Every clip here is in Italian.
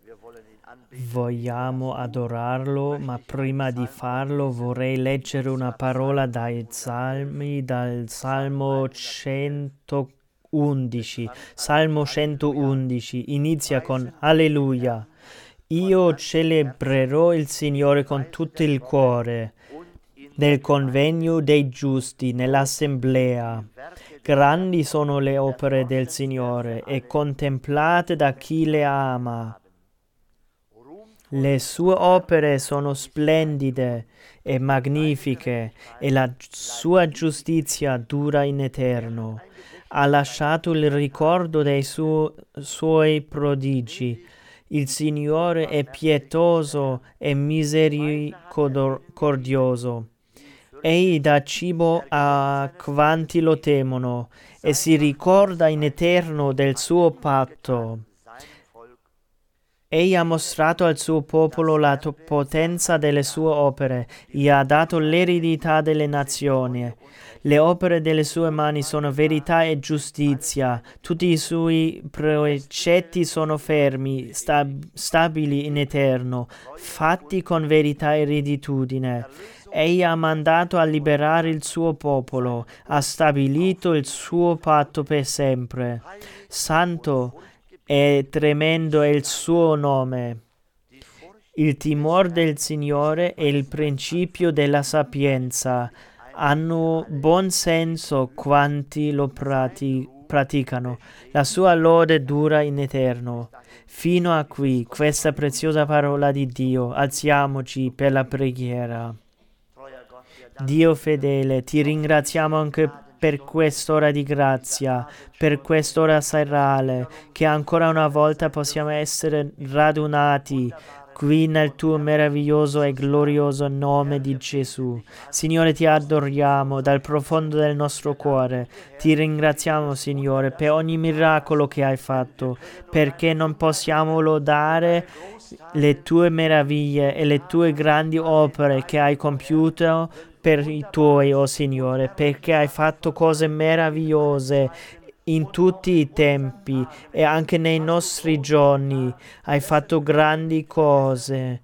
Vogliamo adorarlo, ma prima di farlo vorrei leggere una parola dai Salmi, dal Salmo 111. Salmo 111 inizia con Alleluia. Io celebrerò il Signore con tutto il cuore, nel convegno dei giusti, nell'assemblea. Grandi sono le opere del Signore e contemplate da chi le ama. Le sue opere sono splendide e magnifiche e la sua giustizia dura in eterno. Ha lasciato il ricordo dei suoi prodigi. Il Signore è pietoso e misericordioso. Egli dà cibo a quanti lo temono e si ricorda in eterno del suo patto. Egli ha mostrato al suo popolo la potenza delle sue opere, gli ha dato l'eredità delle nazioni. Le opere delle sue mani sono verità e giustizia, tutti i suoi precetti sono fermi, stabili in eterno, fatti con verità e rettitudine. Egli ha mandato a liberare il suo popolo, ha stabilito il suo patto per sempre. Santo e tremendo è il suo nome. Il timore del Signore è il principio della sapienza. Hanno buon senso quanti lo praticano. La sua lode dura in eterno. Fino a qui, questa preziosa parola di Dio. Alziamoci per la preghiera. Dio fedele, ti ringraziamo anche per quest'ora di grazia, per quest'ora serale, che ancora una volta possiamo essere radunati qui nel tuo meraviglioso e glorioso nome di Gesù. Signore, ti adoriamo dal profondo del nostro cuore. Ti ringraziamo, Signore, per ogni miracolo che hai fatto, perché non possiamo lodare le tue meraviglie e le tue grandi opere che hai compiuto per i tuoi, oh Signore, perché hai fatto cose meravigliose in tutti i tempi e anche nei nostri giorni. Hai fatto grandi cose.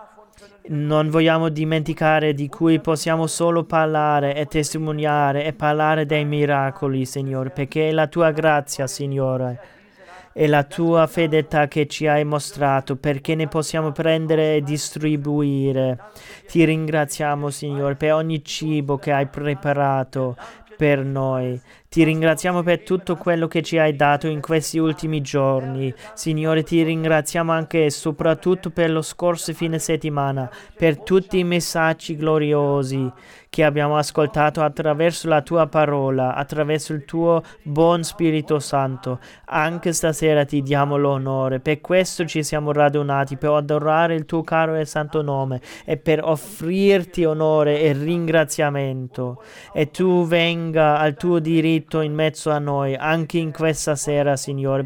Non vogliamo dimenticare di cui possiamo solo parlare e testimoniare e parlare dei miracoli, Signore, perché è la tua grazia, Signore, e la tua fedeltà che ci hai mostrato, perché ne possiamo prendere e distribuire. Ti ringraziamo, Signore, per ogni cibo che hai preparato per noi. Ti ringraziamo per tutto quello che ci hai dato in questi ultimi giorni. Signore, ti ringraziamo anche e soprattutto per lo scorso fine settimana, per tutti i messaggi gloriosi che abbiamo ascoltato attraverso la tua parola, attraverso il tuo buon Spirito Santo. Anche stasera ti diamo l'onore. Per questo ci siamo radunati, per adorare il tuo caro e santo nome e per offrirti onore e ringraziamento. E tu venga al tuo diritto in mezzo a noi, anche in questa sera, Signore.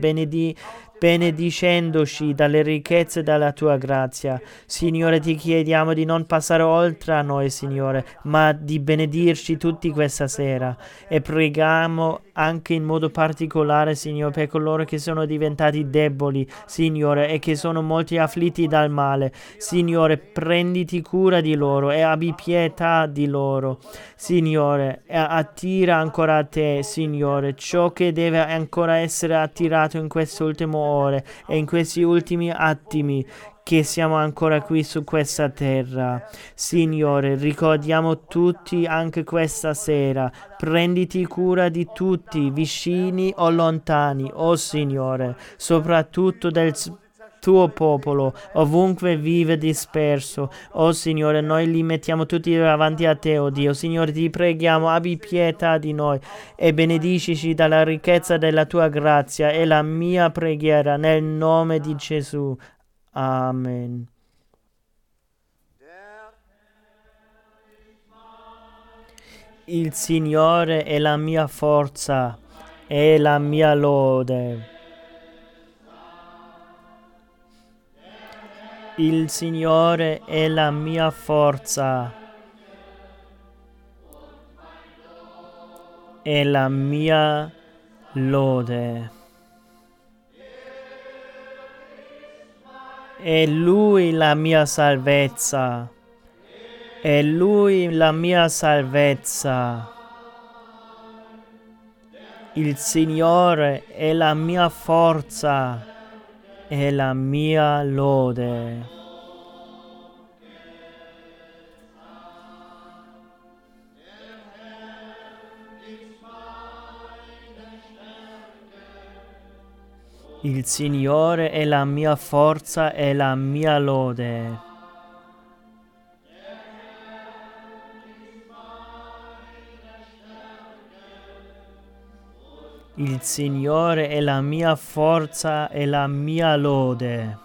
Benedicendoci dalle ricchezze della tua grazia. Signore, ti chiediamo di non passare oltre a noi, Signore, ma di benedirci tutti questa sera. E preghiamo anche in modo particolare, Signore, per coloro che sono diventati deboli, Signore, e che sono molti afflitti dal male. Signore, prenditi cura di loro e abbi pietà di loro. Signore, attira ancora a te, Signore, ciò che deve ancora essere attirato in queste ultime ore e in questi ultimi attimi che siamo ancora qui su questa terra. Signore, ricordiamo tutti anche questa sera. Prenditi cura di tutti, vicini o lontani, oh Signore, soprattutto del tuo popolo, ovunque vive disperso. Oh Signore, noi li mettiamo tutti davanti a te, oh Dio. Signore, ti preghiamo, abbi pietà di noi e benedicici dalla ricchezza della tua grazia. È la mia preghiera nel nome di Gesù. Amen. Il Signore è la mia forza e la mia lode. Il Signore è la mia forza e la mia lode. È Lui la mia salvezza. È Lui la mia salvezza. Il Signore è la mia forza e la mia lode. Il Signore è la mia forza e la mia lode. Il Signore è la mia forza e la mia lode.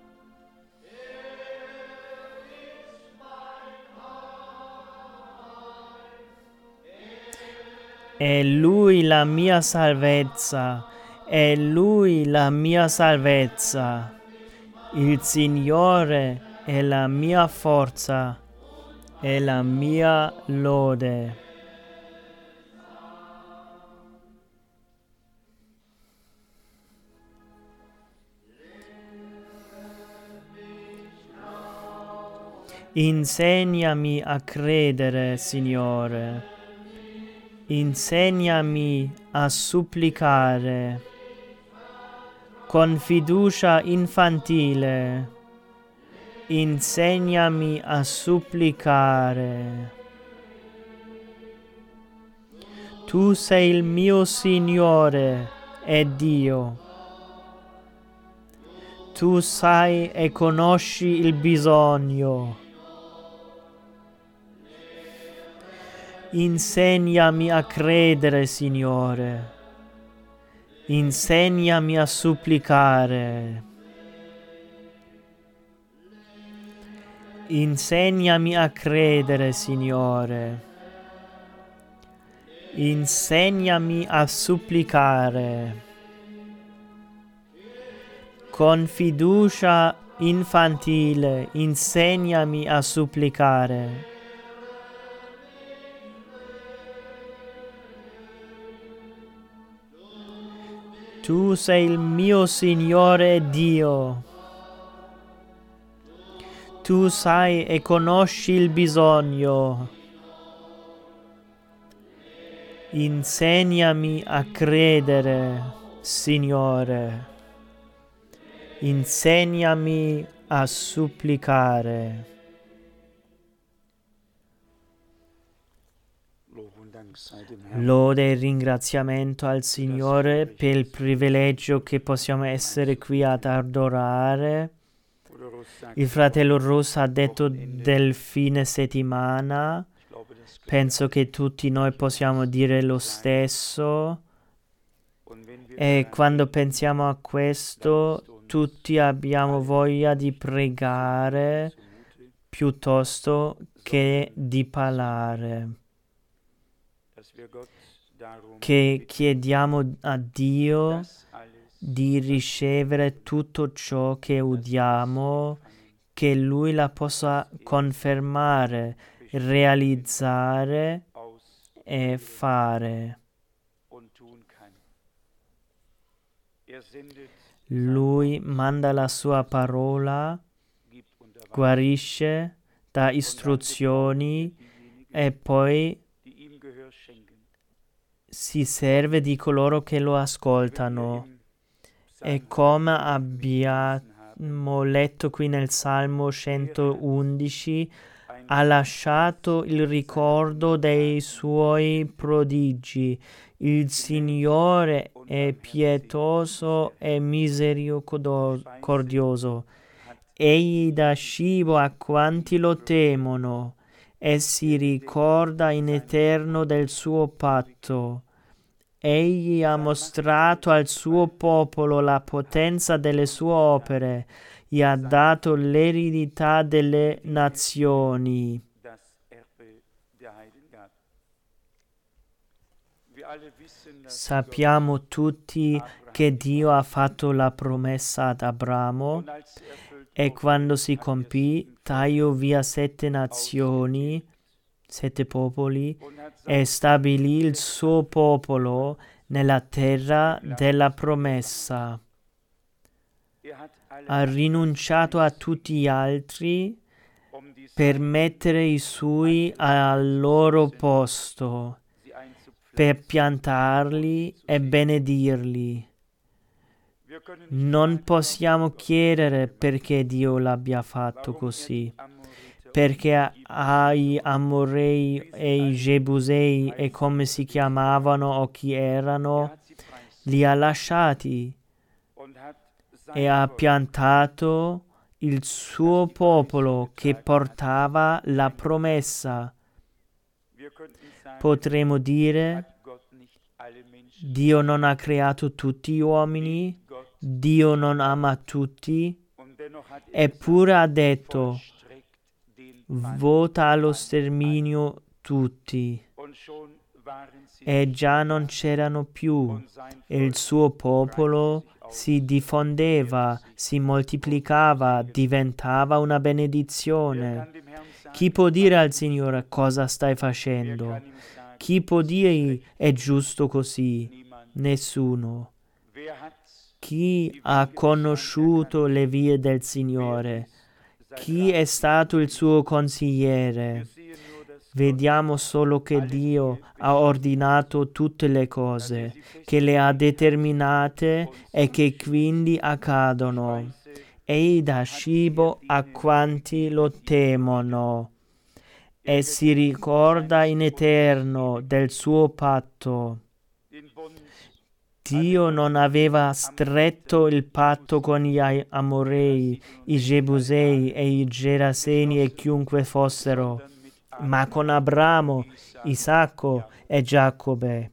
È Lui la mia salvezza. È Lui la mia salvezza. Il Signore è la mia forza e la mia lode. Insegnami a credere, Signore. Insegnami a supplicare con fiducia infantile. Insegnami a supplicare. Tu sei il mio Signore e Dio. Tu sai e conosci il bisogno. Insegnami a credere, Signore. Insegnami a supplicare. Insegnami a credere, Signore. Insegnami a supplicare. Con fiducia infantile, insegnami a supplicare. Tu sei il mio Signore Dio. Tu sai e conosci il bisogno. Insegnami a credere, Signore. Insegnami a supplicare. Lode e ringraziamento al Signore per il privilegio che possiamo essere qui ad adorare. Il fratello Ross ha detto del fine settimana. Penso che tutti noi possiamo dire lo stesso. E quando pensiamo a questo, tutti abbiamo voglia di pregare piuttosto che di parlare. Che chiediamo a Dio di ricevere tutto ciò che udiamo, che Lui la possa confermare, realizzare e fare. Lui manda la sua parola, guarisce, dà istruzioni e poi si serve di coloro che lo ascoltano. E come abbiamo letto qui nel Salmo 111, ha lasciato il ricordo dei suoi prodigi. Il Signore è pietoso e misericordioso. Egli dà cibo a quanti lo temono e si ricorda in eterno del suo patto. Egli ha mostrato al suo popolo la potenza delle sue opere, gli ha dato l'eredità delle nazioni. Sappiamo tutti che Dio ha fatto la promessa ad Abramo e quando si compì tagliò via 7 nazioni, 7 popoli, e stabilì il suo popolo nella terra della promessa. ha rinunciato a tutti gli altri per mettere i suoi al loro posto, per piantarli e benedirli. Non possiamo chiedere perché Dio l'abbia fatto così, perché ai Amorei e i Jebusei e come si chiamavano o chi erano, li ha lasciati e ha piantato il suo popolo che portava la promessa. Potremmo dire: Dio non ha creato tutti gli uomini, Dio non ama tutti, eppure ha detto: vota allo sterminio tutti. E già non c'erano più, e il suo popolo si diffondeva, si moltiplicava, diventava una benedizione. Chi può dire al Signore: cosa stai facendo? Chi può dirgli: è giusto così? Nessuno. Chi ha conosciuto le vie del Signore? Chi è stato il suo consigliere? Vediamo solo che Dio ha ordinato tutte le cose, che le ha determinate e che quindi accadono. Egli dà cibo a quanti lo temono e si ricorda in eterno del suo patto. Dio non aveva stretto il patto con gli Amorei, i Jebusei e i Geraseni e chiunque fossero, ma con Abramo, Isacco e Giacobbe.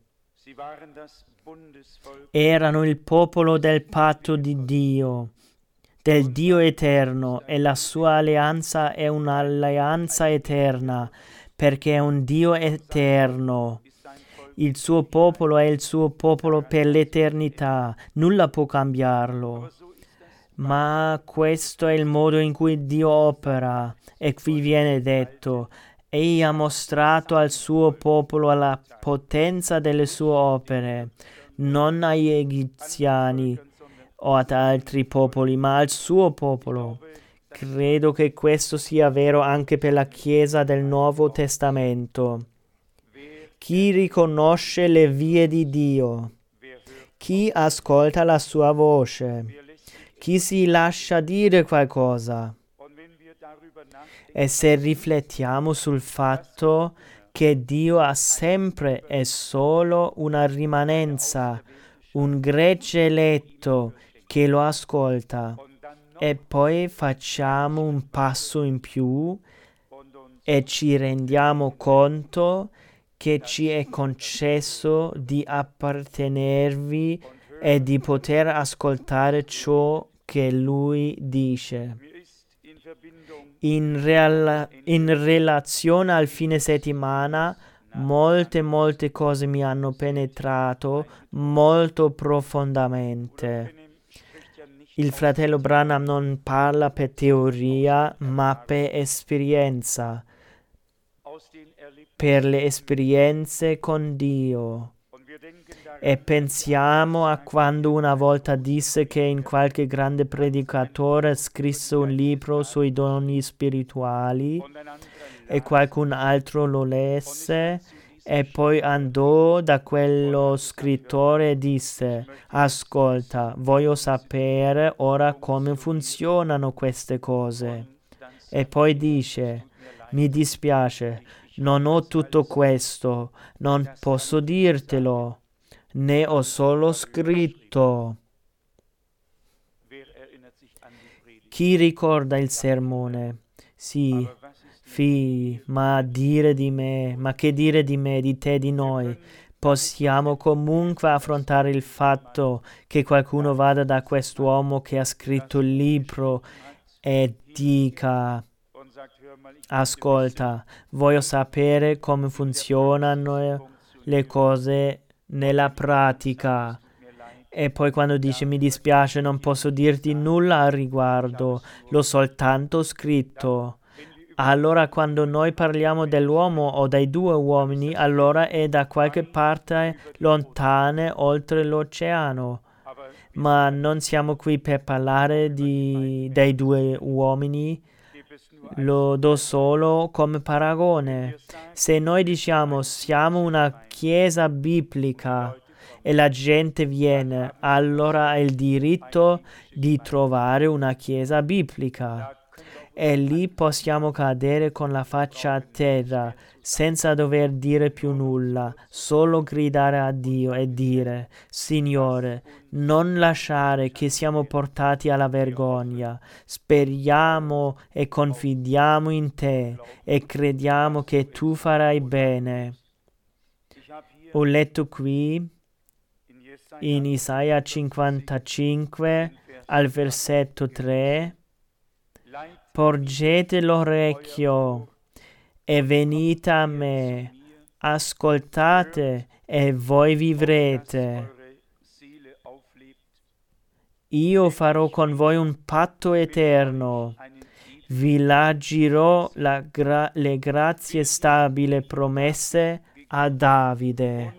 Erano il popolo del patto di Dio, del Dio eterno, e la sua alleanza è un'alleanza eterna, perché è un Dio eterno. Il suo popolo è il suo popolo per l'eternità, nulla può cambiarlo. Ma questo è il modo in cui Dio opera, e qui viene detto: Egli ha mostrato al suo popolo la potenza delle sue opere, non agli egiziani o ad altri popoli, ma al suo popolo. Credo che questo sia vero anche per la Chiesa del Nuovo Testamento. Chi riconosce le vie di Dio? Chi ascolta la sua voce? Chi si lascia dire qualcosa? E se riflettiamo sul fatto che Dio ha sempre e solo una rimanenza, un gregge eletto che lo ascolta, e poi facciamo un passo in più e ci rendiamo conto che ci è concesso di appartenervi e di poter ascoltare ciò che Lui dice. In relazione al fine settimana, molte cose mi hanno penetrato molto profondamente. Il fratello Branham non parla per teoria, ma per esperienza, per le esperienze con Dio. E pensiamo a quando una volta disse che in qualche grande predicatore scrisse un libro sui doni spirituali e qualcun altro lo lesse e poi andò da quello scrittore e disse: ascolta, voglio sapere ora come funzionano queste cose. E poi dice: mi dispiace, non ho tutto questo, non posso dirtelo. Ne ho solo scritto. Chi ricorda il sermone? Sì, ma dire di me, ma che dire di me, di te, di noi? Possiamo comunque affrontare il fatto che qualcuno vada da quest'uomo che ha scritto il libro e dica: ascolta, voglio sapere come funzionano le cose nella pratica. E poi quando dice: mi dispiace, non posso dirti nulla al riguardo, l'ho soltanto scritto. Allora quando noi parliamo dell'uomo o dei due uomini, allora è da qualche parte lontane oltre l'oceano. ma non siamo qui per parlare dei due uomini, lo do solo come paragone. Se noi diciamo siamo una chiesa biblica e la gente viene, allora ha il diritto di trovare una chiesa biblica. E lì possiamo cadere con la faccia a terra, senza dover dire più nulla, solo gridare a Dio e dire: Signore, non lasciare che siamo portati alla vergogna. Speriamo e confidiamo in te e crediamo che tu farai bene. Ho letto qui in Isaia 55 al versetto 3: Porgete l'orecchio e venite a me, ascoltate e voi vivrete. Io farò con voi un patto eterno, vi largirò le grazie stabili promesse a Davide.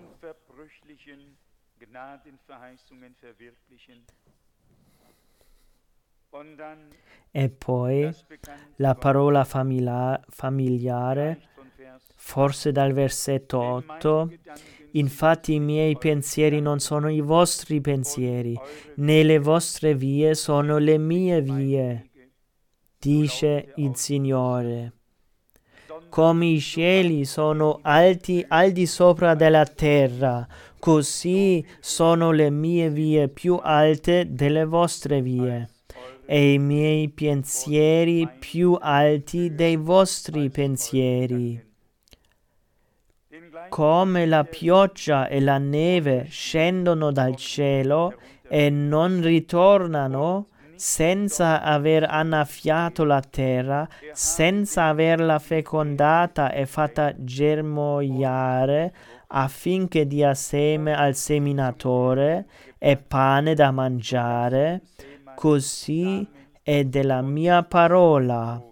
E poi la parola familiare, forse dal versetto 8: Infatti i miei pensieri non sono i vostri pensieri, né le vostre vie sono le mie vie, dice il Signore. Come i cieli sono alti al di sopra della terra, così sono le mie vie più alte delle vostre vie, e i miei pensieri più alti dei vostri pensieri. Come la pioggia e la neve scendono dal cielo e non ritornano senza aver annaffiato la terra, senza averla fecondata e fatta germogliare, affinché dia seme al seminatore e pane da mangiare, così è della mia parola,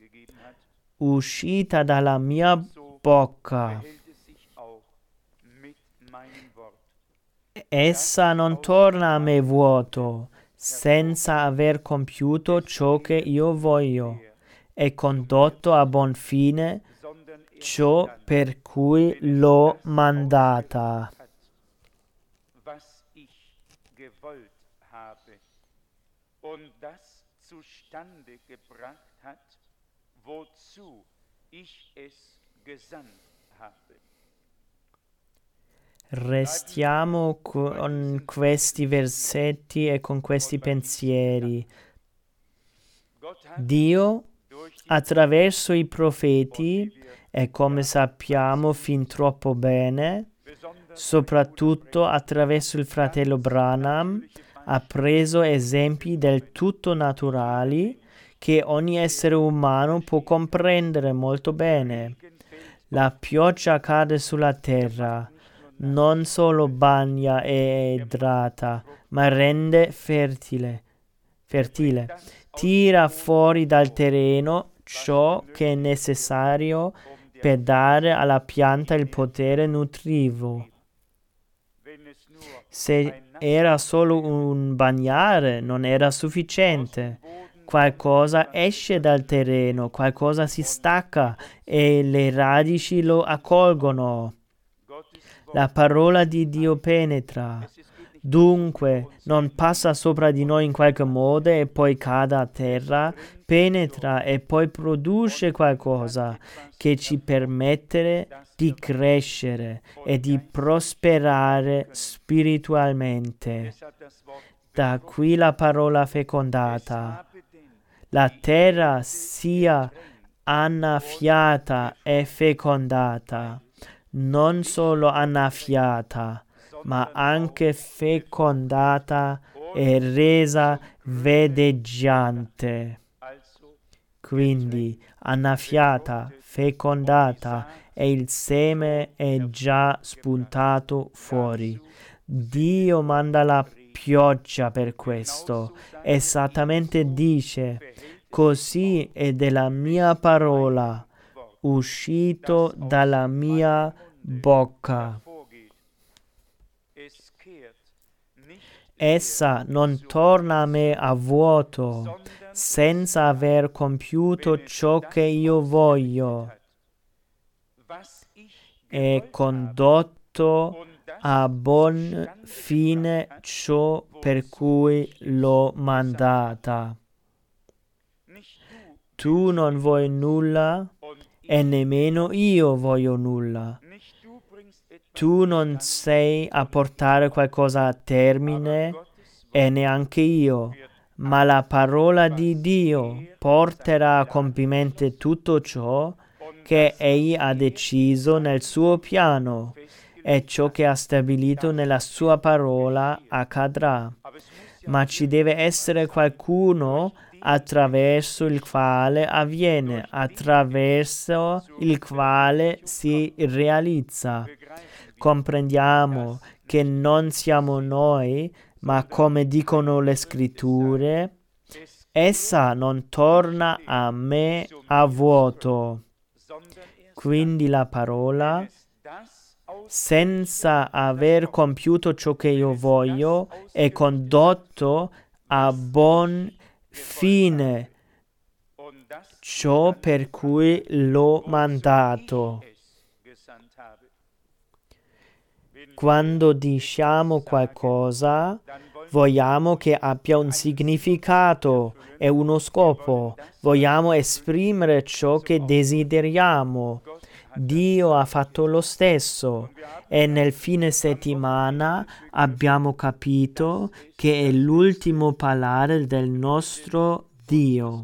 uscita dalla mia bocca. Essa non torna a me vuoto, senza aver compiuto ciò che io voglio, e condotto a buon fine ciò per cui l'ho mandata. Restiamo con questi versetti e con questi pensieri. Dio, attraverso i profeti, e come sappiamo fin troppo bene, soprattutto attraverso il fratello Branham, ha preso esempi del tutto naturali che ogni essere umano può comprendere molto bene. La pioggia cade sulla terra, non solo bagna e idrata, ma rende fertile. Tira fuori dal terreno ciò che è necessario per dare alla pianta il potere nutritivo. Se era solo un bagnare, non era sufficiente. Qualcosa esce dal terreno, qualcosa si stacca e le radici lo accolgono. La parola di Dio penetra. Dunque, non passa sopra di noi in qualche modo e poi cade a terra, penetra e poi produce qualcosa che ci permette di crescere e di prosperare spiritualmente. Da qui la parola fecondata. La terra sia annaffiata e fecondata, non solo annaffiata, ma anche fecondata e resa vedeggiante. Quindi annaffiata, fecondata e il seme è già spuntato fuori. Dio manda la pioggia per questo. Esattamente dice: così è della mia parola, uscito dalla mia bocca. essa non torna a me a vuoto, senza aver compiuto ciò che io voglio e condotto a buon fine ciò per cui l'ho mandata. Tu non vuoi nulla e nemmeno io voglio nulla. Tu non sei a portare qualcosa a termine e neanche io, ma la parola di Dio porterà a compimento tutto ciò che Egli ha deciso nel suo piano e ciò che ha stabilito nella sua parola accadrà. Ma ci deve essere qualcuno attraverso il quale avviene, attraverso il quale si realizza. Comprendiamo che non siamo noi, ma come dicono le scritture, essa non torna a me a vuoto. Quindi la parola, senza aver compiuto ciò che io voglio, è condotto a buon fine ciò per cui l'ho mandato. Quando diciamo qualcosa, vogliamo che abbia un significato e uno scopo. Vogliamo esprimere ciò che desideriamo. Dio ha fatto lo stesso e nel fine settimana abbiamo capito che è l'ultimo parlare del nostro Dio.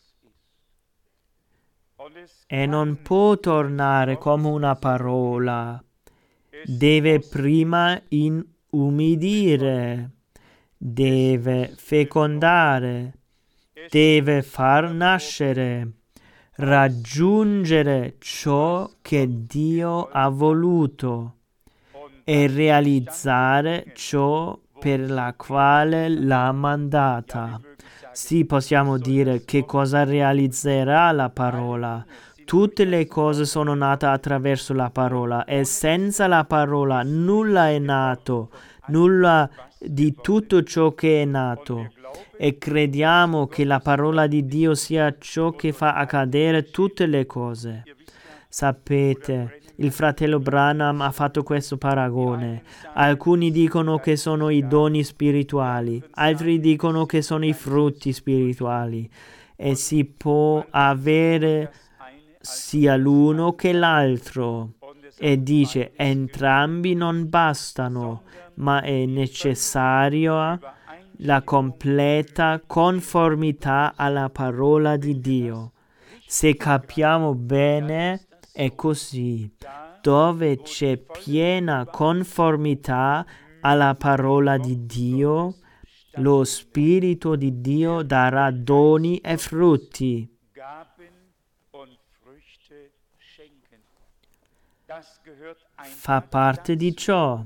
E non può tornare come una parola. Deve prima umidire, deve fecondare, deve far nascere, raggiungere ciò che Dio ha voluto e realizzare ciò per la quale l'ha mandata. Sì, possiamo dire che cosa realizzerà la parola. Tutte le cose sono nate attraverso la parola e senza la parola nulla è nato, nulla di tutto ciò che è nato. E crediamo che la parola di Dio sia ciò che fa accadere tutte le cose. Sapete, il fratello Branham ha fatto questo paragone. Alcuni dicono che sono i doni spirituali, altri dicono che sono i frutti spirituali. E si può avere sia l'uno che l'altro. E dice, entrambi non bastano, ma è necessaria la completa conformità alla parola di Dio. Se capiamo bene, è così. Dove c'è piena conformità alla parola di Dio, lo Spirito di Dio darà doni e frutti. Fa parte di ciò.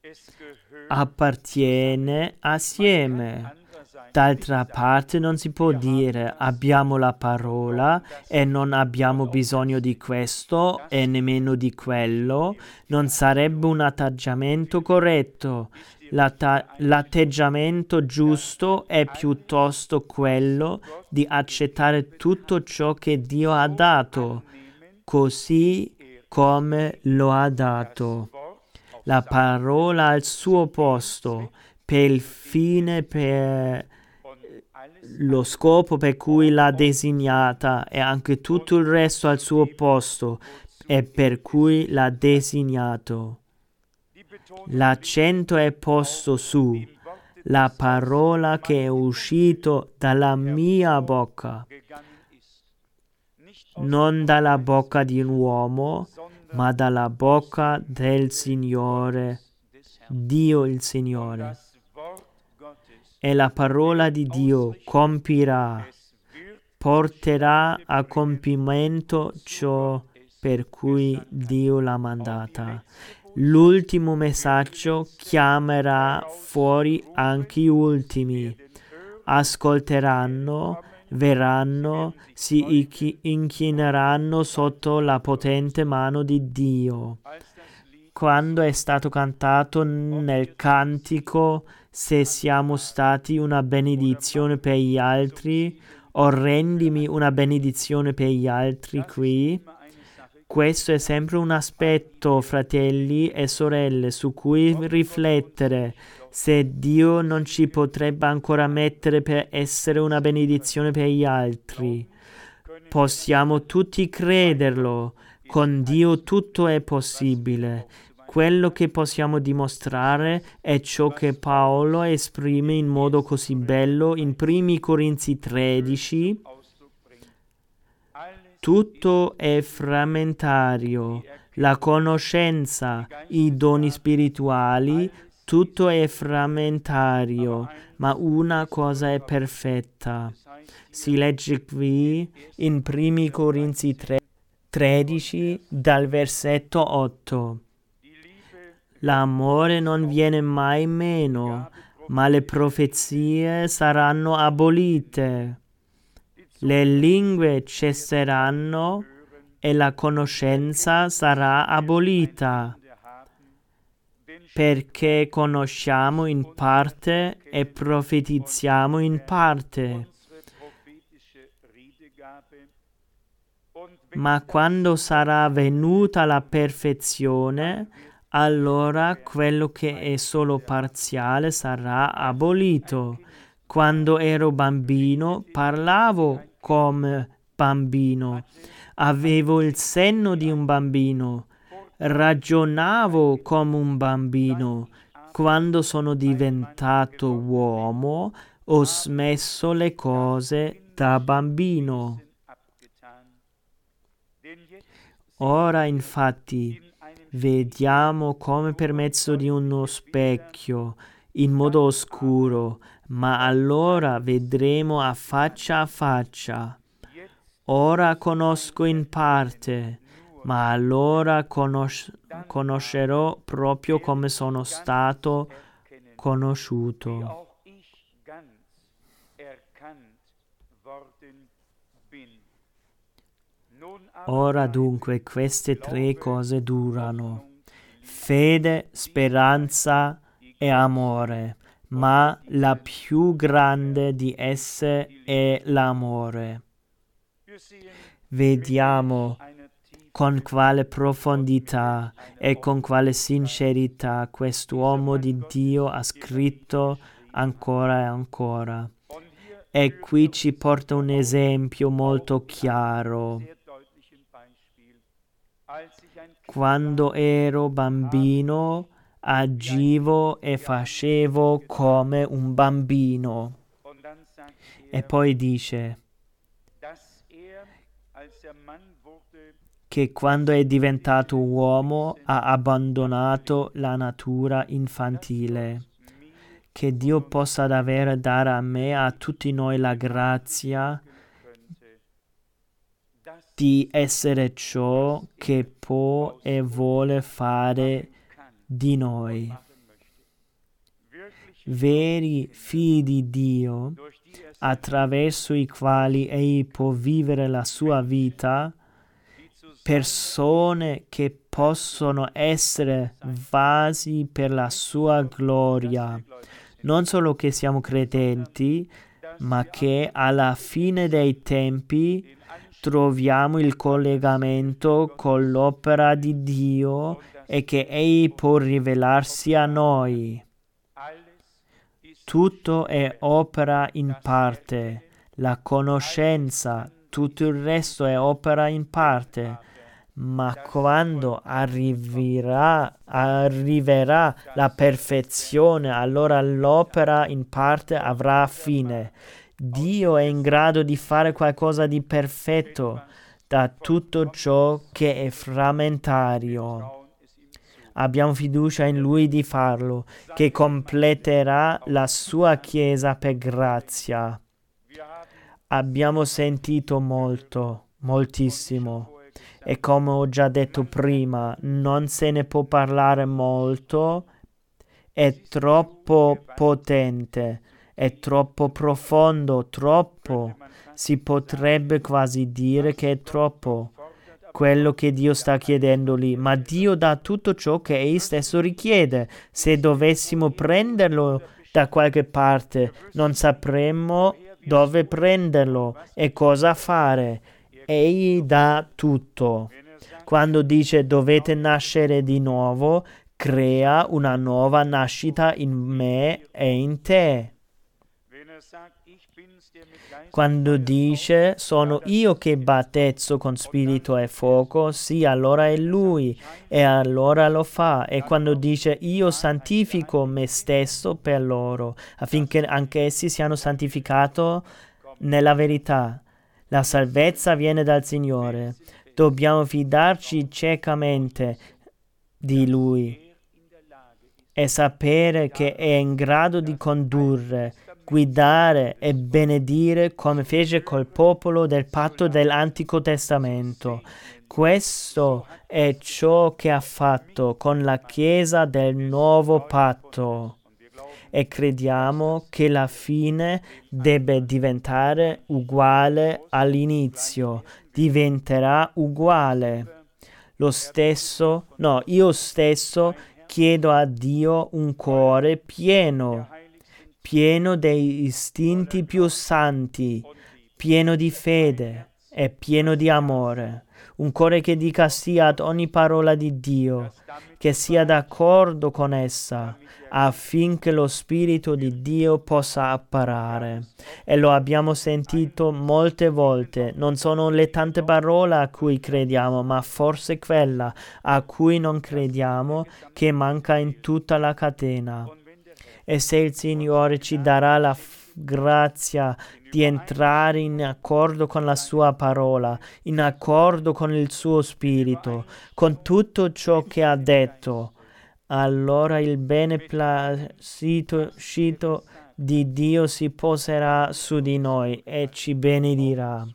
Appartiene assieme. D'altra parte non si può dire abbiamo la parola e non abbiamo bisogno di questo e nemmeno di quello. Non sarebbe un atteggiamento corretto. L'atteggiamento giusto è piuttosto quello di accettare tutto ciò che Dio ha dato, così come lo ha dato. La parola al suo posto, per il fine, per lo scopo per cui l'ha designata, e anche tutto il resto al suo posto e per cui l'ha designato. L'accento è posto su la parola che è uscito dalla mia bocca, non dalla bocca di un uomo, ma dalla bocca del Signore, Dio il Signore. E la parola di Dio compirà, porterà a compimento ciò per cui Dio l'ha mandata. L'ultimo messaggio chiamerà fuori anche gli ultimi. Ascolteranno, verranno, si inchineranno sotto la potente mano di Dio. quando è stato cantato nel cantico, se siamo stati una benedizione per gli altri, o rendimi una benedizione per gli altri qui. Questo è sempre un aspetto, fratelli e sorelle, su cui riflettere. Se Dio non ci potrebbe ancora mettere per essere una benedizione per gli altri, possiamo tutti crederlo. Con Dio tutto è possibile. Quello che possiamo dimostrare è ciò che Paolo esprime in modo così bello in 1 Corinzi 13. Tutto è frammentario, la conoscenza, i doni spirituali, tutto è frammentario, ma una cosa è perfetta. Si legge qui in 1 Corinzi 13 dal versetto 8. L'amore non viene mai meno, ma le profezie saranno abolite. Le lingue cesseranno e la conoscenza sarà abolita, perché conosciamo in parte e profetizziamo in parte. Ma quando sarà venuta la perfezione, allora quello che è solo parziale sarà abolito. Quando ero bambino, parlavo come bambino, avevo il senno di un bambino, ragionavo come un bambino. Quando sono diventato uomo, ho smesso le cose da bambino. Ora, infatti, vediamo come per mezzo di uno specchio, in modo oscuro, ma allora vedremo a faccia. Ora conosco in parte, ma allora conoscerò proprio come sono stato conosciuto. Ora dunque queste tre cose durano: fede, speranza e amore, ma la più grande di esse è l'amore. Vediamo con quale profondità e con quale sincerità quest'uomo di Dio ha scritto ancora e ancora. E qui ci porta un esempio molto chiaro. Quando ero bambino, agivo e facevo come un bambino. E poi dice che quando è diventato uomo ha abbandonato la natura infantile. Che Dio possa davvero dare a me e a tutti noi la grazia di essere ciò che può e vuole fare di noi. Veri figli di Dio, attraverso i quali Egli può vivere la sua vita, persone che possono essere vasi per la sua gloria. Non solo che siamo credenti, ma che alla fine dei tempi troviamo il collegamento con l'opera di Dio e che Egli può rivelarsi a noi. Tutto è opera in parte, la conoscenza, tutto il resto è opera in parte, ma quando arriverà la perfezione, allora l'opera in parte avrà fine. Dio è in grado di fare qualcosa di perfetto da tutto ciò che è frammentario. Abbiamo fiducia in Lui di farlo, che completerà la sua Chiesa per grazia. Abbiamo sentito moltissimo, e come ho già detto prima, non se ne può parlare molto, è troppo potente, è troppo profondo, troppo. Si potrebbe quasi dire che è troppo. quello che Dio sta chiedendo lì, ma Dio dà tutto ciò che Egli stesso richiede. Se dovessimo prenderlo da qualche parte, non sapremmo dove prenderlo e cosa fare. Egli dà tutto. Quando dice dovete nascere di nuovo, crea una nuova nascita in me e in te. Quando dice sono io che battezzo con spirito e fuoco, sì, allora è Lui e allora lo fa. E quando dice io santifico me stesso per loro, affinché anche essi siano santificati nella verità. La salvezza viene dal Signore. Dobbiamo fidarci ciecamente di Lui e sapere che è in grado di condurre, guidare e benedire come fece col popolo del patto dell'Antico Testamento. Questo è ciò che ha fatto con la Chiesa del Nuovo Patto e crediamo che la fine debba diventare uguale all'inizio, diventerà uguale. Io stesso chiedo a Dio un cuore pieno dei istinti più santi, pieno di fede e pieno di amore. Un cuore che dica sì ad ogni parola di Dio, che sia d'accordo con essa, affinché lo Spirito di Dio possa apparare. E lo abbiamo sentito molte volte. Non sono le tante parole a cui crediamo, ma forse quella a cui non crediamo che manca in tutta la catena. E se il Signore ci darà la grazia di entrare in accordo con la sua parola, in accordo con il suo spirito, con tutto ciò che ha detto, allora il beneplacito di Dio si poserà su di noi e ci benedirà.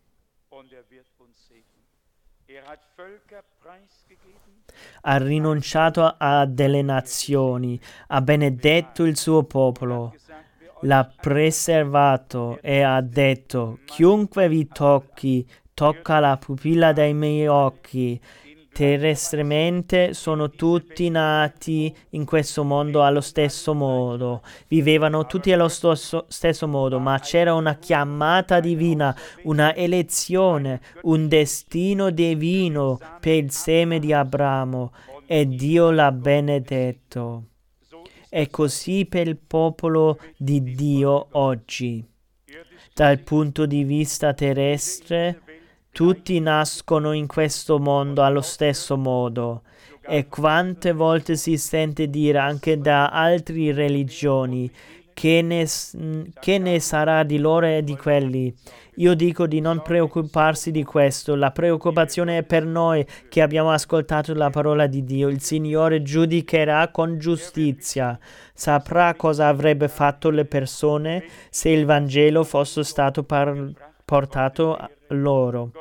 Ha rinunciato a delle nazioni, ha benedetto il suo popolo, l'ha preservato e ha detto: chiunque vi tocchi, tocca la pupilla dei miei occhi. Terrestremente sono tutti nati in questo mondo allo stesso modo, vivevano tutti allo stesso modo, ma c'era una chiamata divina, una elezione, un destino divino per il seme di Abramo e Dio l'ha benedetto. E così per il popolo di Dio oggi. Dal punto di vista terrestre, tutti nascono in questo mondo allo stesso modo. E quante volte si sente dire anche da altre religioni che ne sarà di loro e di quelli. Io dico di non preoccuparsi di questo. La preoccupazione è per noi che abbiamo ascoltato la parola di Dio. Il Signore giudicherà con giustizia. Saprà cosa avrebbe fatto le persone se il Vangelo fosse stato portato loro.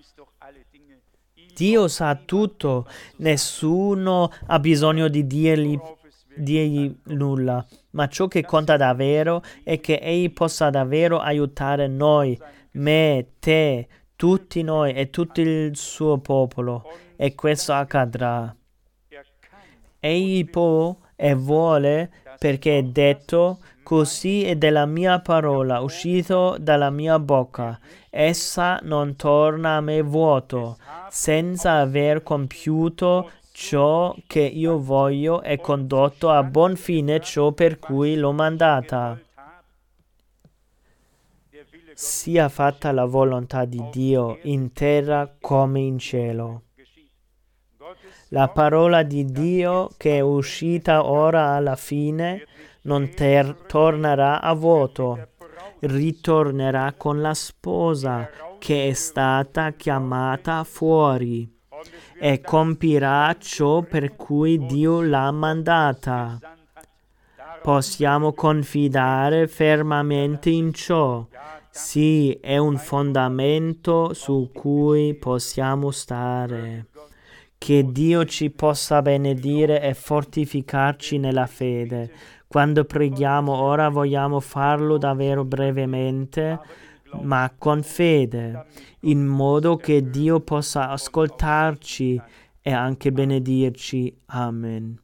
Dio sa tutto, nessuno ha bisogno di dirgli nulla, ma ciò che conta davvero è che Egli possa davvero aiutare noi, me, te, tutti noi e tutto il suo popolo, e questo accadrà. Egli può e vuole, perché è detto: così è della mia parola uscito dalla mia bocca. Essa non torna a me vuoto, senza aver compiuto ciò che io voglio e condotto a buon fine ciò per cui l'ho mandata. Sia fatta la volontà di Dio in terra come in cielo. La parola di Dio che è uscita ora alla fine non tornerà a vuoto, ritornerà con la sposa che è stata chiamata fuori e compirà ciò per cui Dio l'ha mandata. Possiamo confidare fermamente in ciò. Sì, è un fondamento su cui possiamo stare. Che Dio ci possa benedire e fortificarci nella fede. Quando preghiamo ora vogliamo farlo davvero brevemente. ma con fede, in modo che Dio possa ascoltarci e anche benedirci. Amen.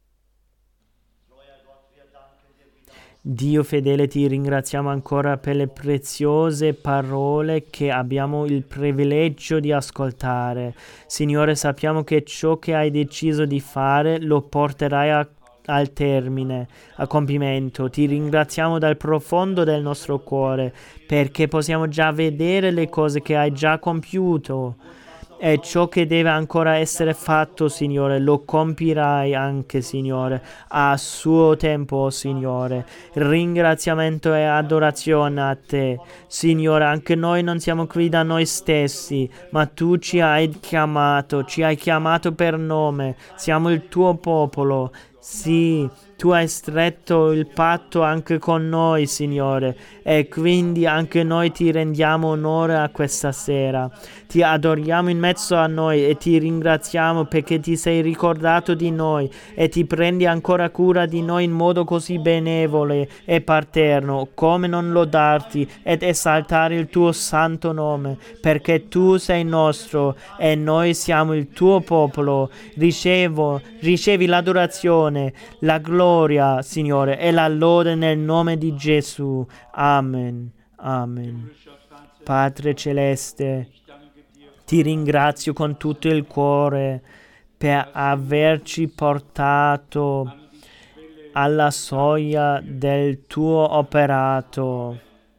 Dio fedele, ti ringraziamo ancora per le preziose parole che abbiamo il privilegio di ascoltare. Signore, sappiamo che ciò che hai deciso di fare lo porterai al termine, a compimento. Ti ringraziamo dal profondo del nostro cuore perché possiamo già vedere le cose che hai già compiuto. E ciò che deve ancora essere fatto, Signore, lo compirai anche, Signore, a suo tempo, Signore. Ringraziamento e adorazione a te, Signore. Anche noi non siamo qui da noi stessi, ma tu ci hai chiamato per nome. Siamo il tuo popolo. Sì, tu hai stretto il patto anche con noi, Signore, e quindi anche noi ti rendiamo onore a questa sera. Ti adoriamo in mezzo a noi e ti ringraziamo perché ti sei ricordato di noi e ti prendi ancora cura di noi in modo così benevole e paterno. Come non lodarti ed esaltare il tuo santo nome, perché tu sei nostro e noi siamo il tuo popolo. Ricevi l'adorazione, la gloria, Signore, e la lode nel nome di Gesù. Amen. Amen. Padre Celeste, ti ringrazio con tutto il cuore per averci portato alla soglia del tuo operato.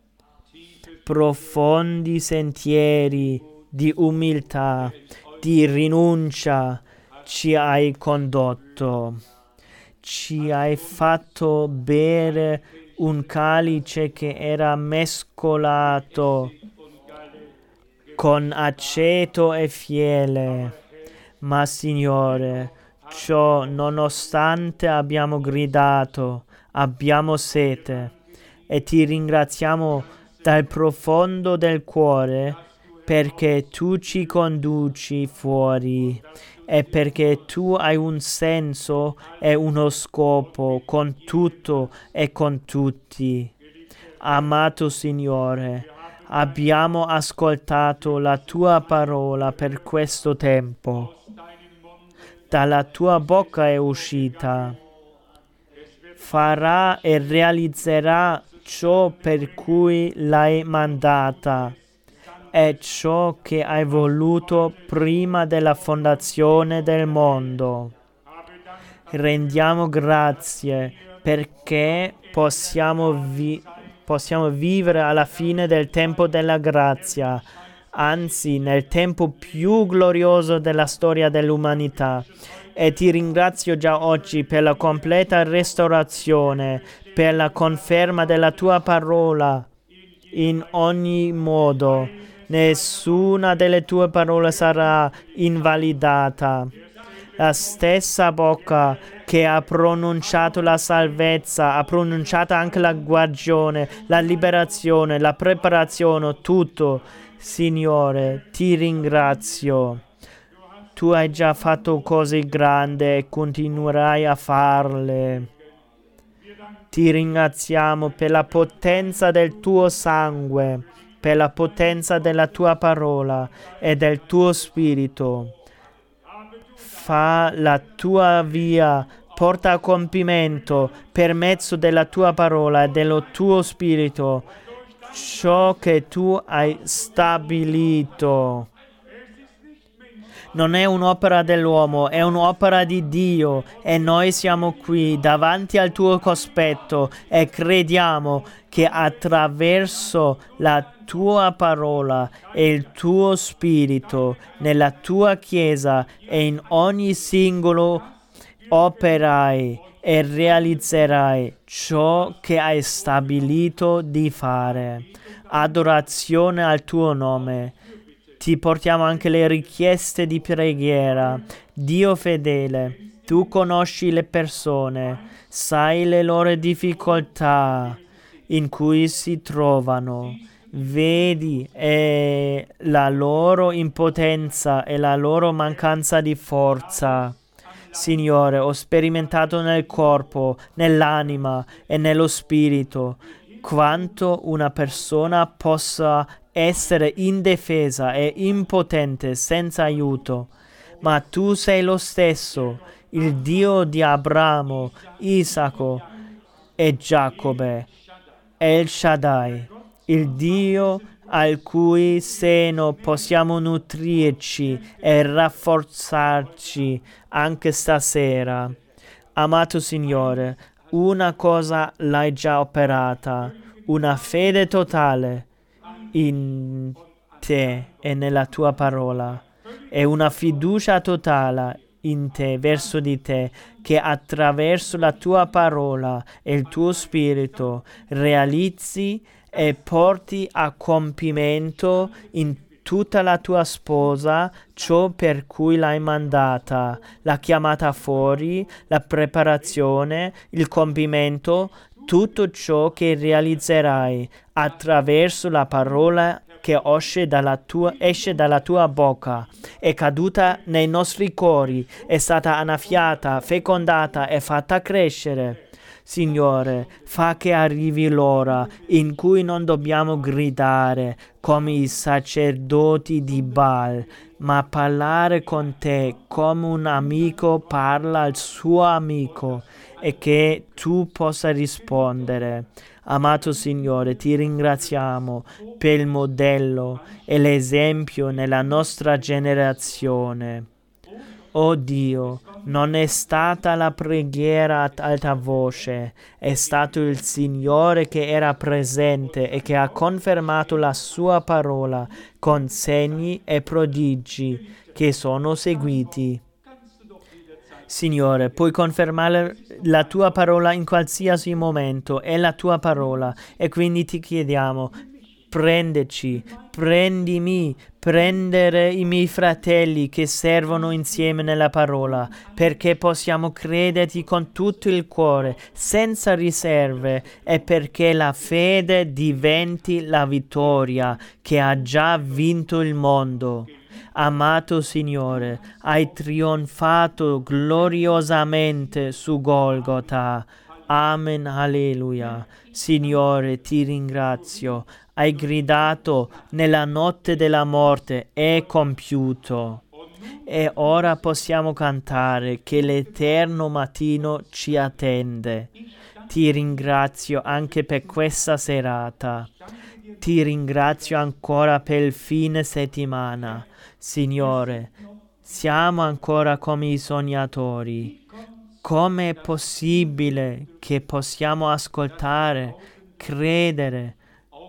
Profondi sentieri di umiltà, di rinuncia ci hai condotto. Ci hai fatto bere un calice che era mescolato con aceto e fiele. Ma Signore, ciò nonostante abbiamo gridato, abbiamo sete e ti ringraziamo dal profondo del cuore perché tu ci conduci fuori e perché tu hai un senso e uno scopo con tutto e con tutti. Amato Signore, abbiamo ascoltato la tua parola per questo tempo. Dalla tua bocca è uscita. Farà e realizzerà ciò per cui l'hai mandata. È ciò che hai voluto prima della fondazione del mondo. Rendiamo grazie perché possiamo vivere alla fine del tempo della grazia, anzi nel tempo più glorioso della storia dell'umanità. E ti ringrazio già oggi per la completa restaurazione, per la conferma della tua parola in ogni modo. Nessuna delle tue parole sarà invalidata. La stessa bocca che ha pronunciato la salvezza, ha pronunciato anche la guarigione, la liberazione, la preparazione, tutto. Signore, ti ringrazio. Tu hai già fatto cose grandi e continuerai a farle. Ti ringraziamo per la potenza del tuo sangue, per la potenza della tua parola e del tuo spirito. Fa la tua via, porta a compimento per mezzo della tua parola e del tuo spirito ciò che tu hai stabilito. Non è un'opera dell'uomo, è un'opera di Dio e noi siamo qui davanti al tuo cospetto e crediamo che attraverso la tua parola e il tuo spirito nella tua chiesa e in ogni singolo operai e realizzerai ciò che hai stabilito di fare. Adorazione al tuo nome. Ti portiamo anche le richieste di preghiera. Dio fedele, tu conosci le persone, sai le loro difficoltà in cui si trovano. Vedi la loro impotenza e la loro mancanza di forza. Signore, ho sperimentato nel corpo, nell'anima e nello spirito quanto una persona possa essere indifesa e impotente senza aiuto. Ma tu sei lo stesso, il Dio di Abramo, Isacco e Giacobbe, El Shaddai, il Dio al cui seno possiamo nutrirci e rafforzarci anche stasera. Amato Signore, una cosa l'hai già operata, una fede totale in te e nella tua parola, e una fiducia totale in te, verso di te, che attraverso la tua parola e il tuo spirito realizzi e porti a compimento in tutta la tua sposa ciò per cui l'hai mandata, la chiamata fuori, la preparazione, il compimento, tutto ciò che realizzerai attraverso la parola che esce dalla tua bocca, è caduta nei nostri cuori, è stata annaffiata, fecondata e fatta crescere. Signore, fa che arrivi l'ora in cui non dobbiamo gridare come i sacerdoti di Baal, ma parlare con te come un amico parla al suo amico, e che tu possa rispondere. Amato Signore, ti ringraziamo per il modello e l'esempio nella nostra generazione. Oh Dio, non è stata la preghiera ad alta voce, è stato il Signore che era presente e che ha confermato la sua parola con segni e prodigi che sono seguiti. Signore, puoi confermare la tua parola in qualsiasi momento, è la tua parola, e quindi ti chiediamo, prendeci, prendimi, prendere i miei fratelli che servono insieme nella parola, perché possiamo crederti con tutto il cuore, senza riserve, e perché la fede diventi la vittoria che ha già vinto il mondo. Amato Signore, hai trionfato gloriosamente su Golgota. Amen, alleluia. Signore, ti ringrazio. Hai gridato nella notte della morte, è compiuto. E ora possiamo cantare che l'eterno mattino ci attende. Ti ringrazio anche per questa serata. Ti ringrazio ancora per il fine settimana. Signore, siamo ancora come i sognatori. Com'è possibile che possiamo ascoltare, credere,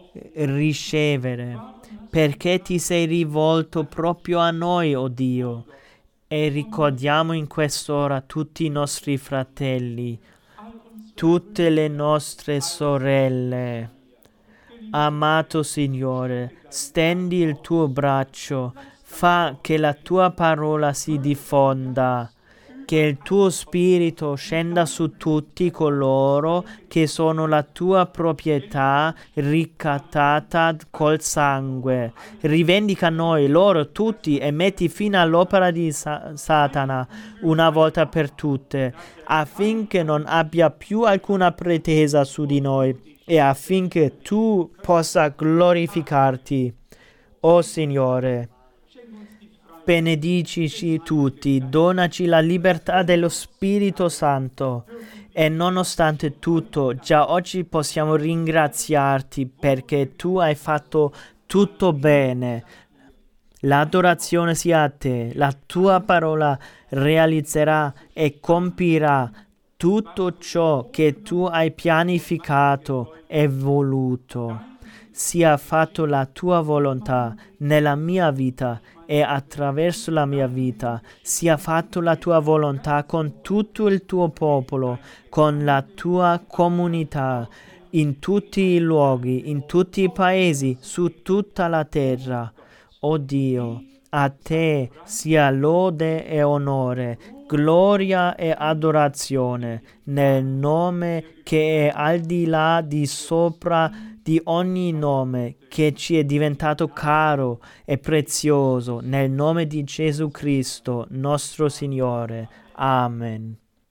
ricevere? Perché ti sei rivolto proprio a noi, oh Dio, e ricordiamo in quest'ora tutti i nostri fratelli, tutte le nostre sorelle. Amato Signore, stendi il tuo braccio, fa che la tua parola si diffonda, che il tuo spirito scenda su tutti coloro che sono la tua proprietà ricattata col sangue. Rivendica noi, loro, tutti, e metti fine all'opera di Satana una volta per tutte, affinché non abbia più alcuna pretesa su di noi e affinché tu possa glorificarti. O Signore, benedicici tutti, donaci la libertà dello Spirito Santo, e nonostante tutto, già oggi possiamo ringraziarti perché tu hai fatto tutto bene. L'adorazione sia a te, la tua parola realizzerà e compirà tutto ciò che tu hai pianificato e voluto. Sia fatto la tua volontà nella mia vita e attraverso la mia vita. Sia fatto la tua volontà con tutto il tuo popolo, con la tua comunità, in tutti i luoghi, in tutti i paesi, su tutta la terra. O Dio, a te sia lode e onore, gloria e adorazione, nel nome che è al di là di sopra di ogni nome, che ci è diventato caro e prezioso, nel nome di Gesù Cristo, nostro Signore. Amen.